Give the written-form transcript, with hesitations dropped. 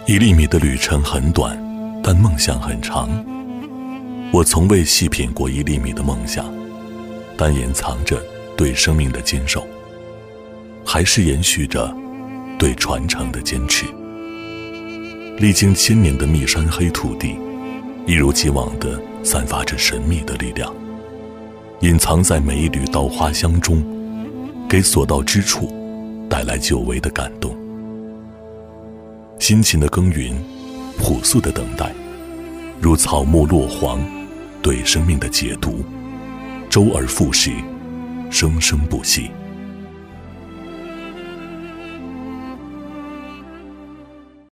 1厘米的旅程很短，但梦想很长。我从未细品过1厘米的梦想，但隐藏着对生命的坚守，还是延续着对传承的坚持。历经1000年的密山黑土地，一如既往地散发着神秘的力量，隐藏在每一缕稻花香中，给所到之处带来久违的感动。辛勤的耕耘，朴素的等待，如草木落黄，对生命的解读，周而复始，生生不息。